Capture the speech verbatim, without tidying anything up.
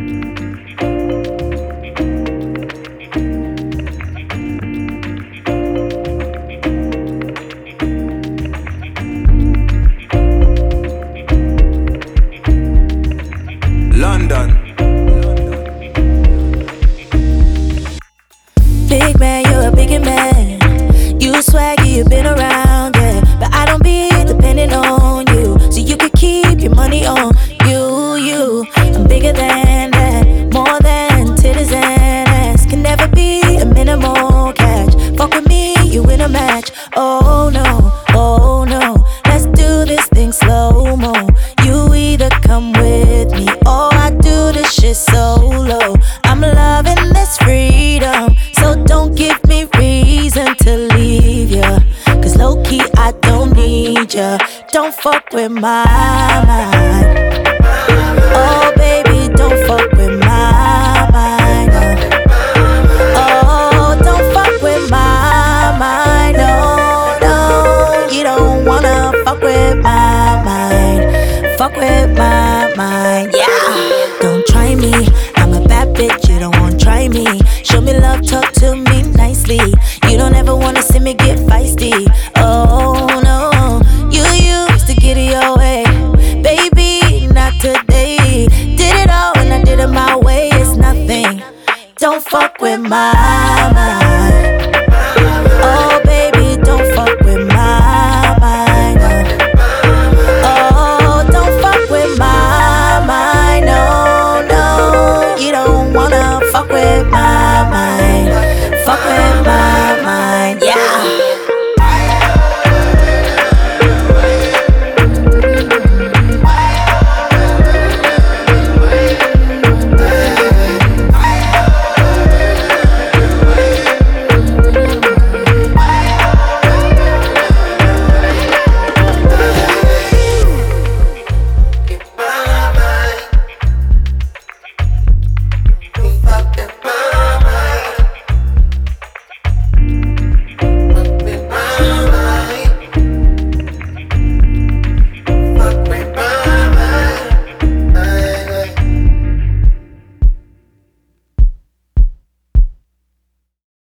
London. Big man, you're a bigger man. You swaggy, you've been around, yeah. But I don't be depending on you, so you could keep your money on you, you. I'm bigger than that, more than titties and ass. Can never be a minimal catch. Fuck with me, you win a match. Oh no, oh no. Let's do this thing slow-mo. You either come with me or I do this shit solo. I'm loving this freedom, so don't give me reason to leave ya. Cause low-key I don't need ya. Don't fuck with my mind. Oh baby, don't fuck with my mind, no. Oh, don't fuck with my mind, no, no. You don't wanna fuck with my mind. Fuck with my mind, yeah. Don't try me, I'm a bad bitch, you don't wanna try me. Show me love, talk to me nicely. You don't ever wanna see me get feisty. Oh no, you used to get it your way. Baby, not today. Did it all and I did it my way, it's nothing. Don't fuck with my mind.